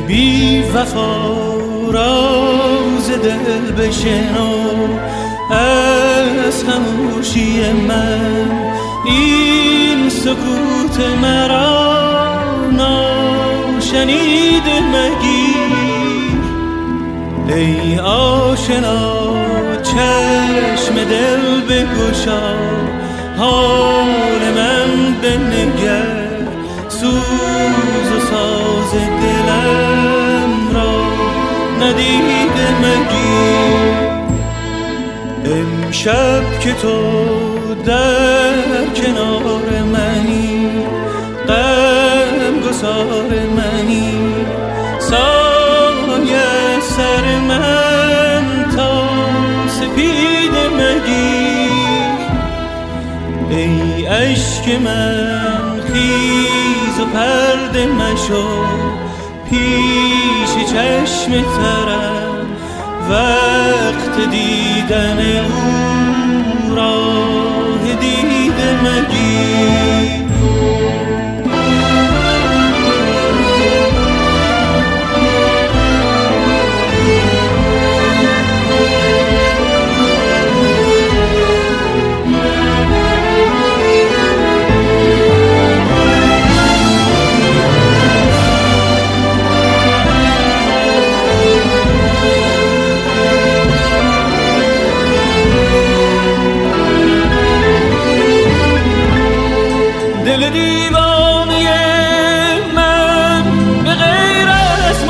بی وفا راز دل بشنو از خاموشی من، این سکوت مرا ناشنیده مگیر. ای آشنا چشم دل بگشا، حال من بنگر، سوز و ساز دلم را ندیده مگیر. امشب که تو در کنار منی، غم گسار منی، سایه سر من تا سپید مگیر. ای عشق من خیز و پرده مشو، پیش چشم ترم وقت دیدن او راه دیده مگیر. دل دیوانه من به غیر از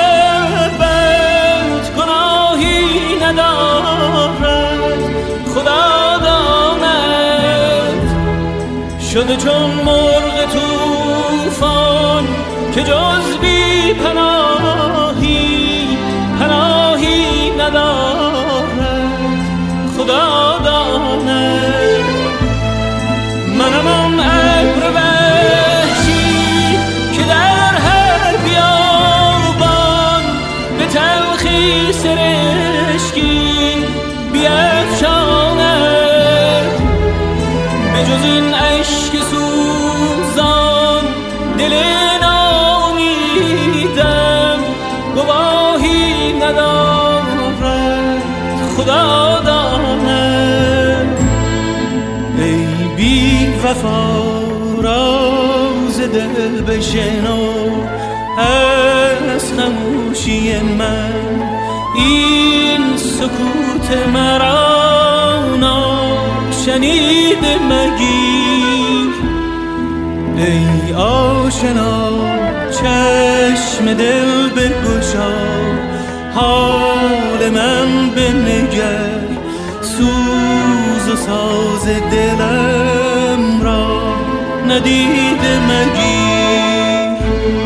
محبت گناهی ندارد. خدا داند شده چون مرغ طوفان که جز بی پناهی ندارد. خدا داند منم آن ابر وحشی که در هر بیابان به تلخی سرشکی بیفشاند. به جز این اشک سوزان دل ناامیدم گواهی ندارد. خدا داند ای بی وفا راز دل بشنو از خاموشی من، این سکوت مرا ناشنیده مگیر. ای آشنا چشم دل بگشا، حال من بنگر، سوز و ساز دلم را ندیده مگیر.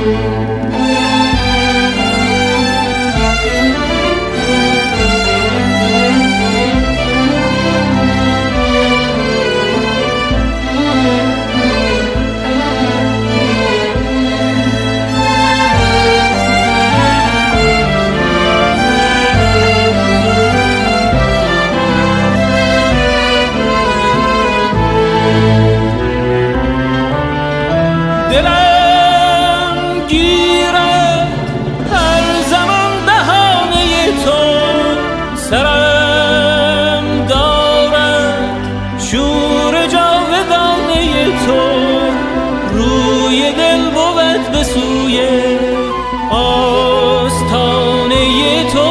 دلم گیرد هر زمان بهانه تو، سرم دارد شور جاودانه تو. روی دل بود به سوی آستانه تو.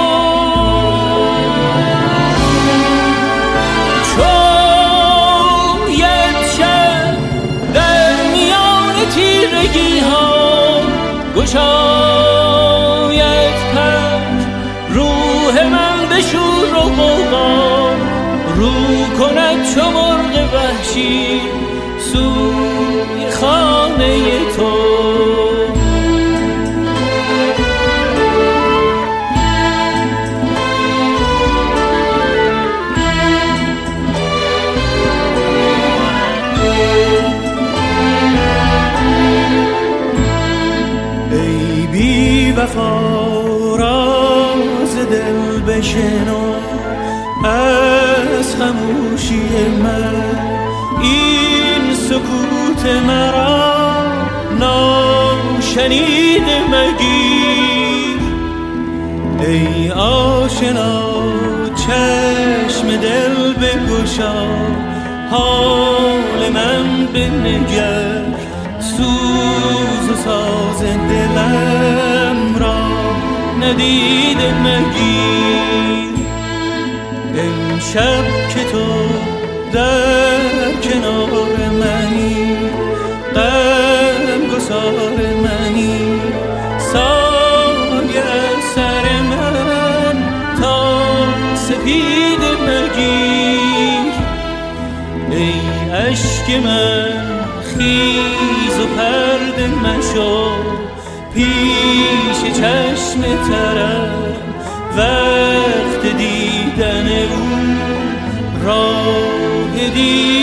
گشاید پر روح من به شور و غوغا، رو کند چو مرغ وحشی سوی خانه تو. وفا راز دل بشنو از خاموشی من، این سکوت مرا ناشنیده شنیده مگیر. ای آشنا چشم دل بگشا، حال من بنگر، سوز و ساز دلم را ندیده مگیر. امشب که تو در کنار منی، غم گسار منی، سایه سر من تا سپید مگیر. ای اشک من خیز و پرده مشو، پیش چشم ترم وقت دیدن او راه